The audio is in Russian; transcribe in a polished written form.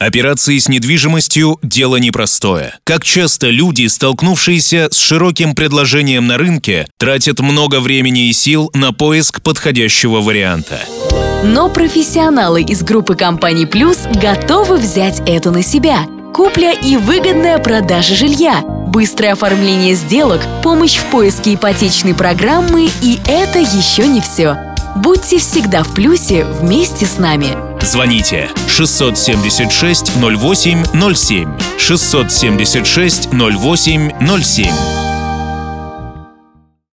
Операции с недвижимостью – дело непростое. Как часто люди, столкнувшиеся с широким предложением на рынке, тратят много времени и сил на поиск подходящего варианта. Но профессионалы из группы компаний «Плюс» готовы взять это на себя. Купля и выгодная продажа жилья, быстрое оформление сделок, помощь в поиске ипотечной программы, и это еще не все. Будьте всегда в плюсе вместе с нами. Звоните 676 08 07, 676 08 07.